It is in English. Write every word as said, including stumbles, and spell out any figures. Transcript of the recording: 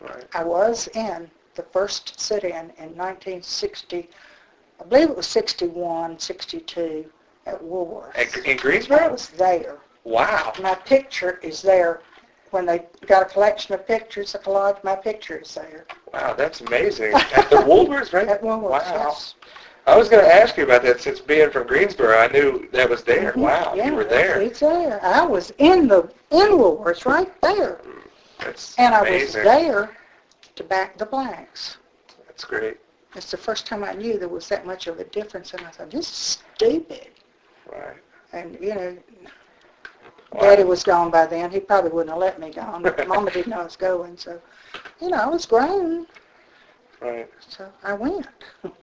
Right. I was in the first sit-in in nineteen sixty, I believe it was sixty-one, sixty-two at Woolworths. At, in I Greensboro? was there. Wow. My picture is there. When they got a collection of pictures, a collage, my picture is there. Wow, that's amazing. At the Woolworths, right? At Woolworths, Wow. yes. I was going to ask you about that since being from Greensboro, I knew that was there. Mm-hmm. Wow, yeah, you were there. It's, it's there. I was in the in Woolworths right there. That's and amazing. I was there to back the blacks. That's great. It's the first time I knew there was that much of a difference, and I thought, this is stupid. Right. And, you know, Wow. Daddy was gone by then. He probably wouldn't have let me go. But Mama didn't know I was going, so, you know, I was grown. Right. So I went.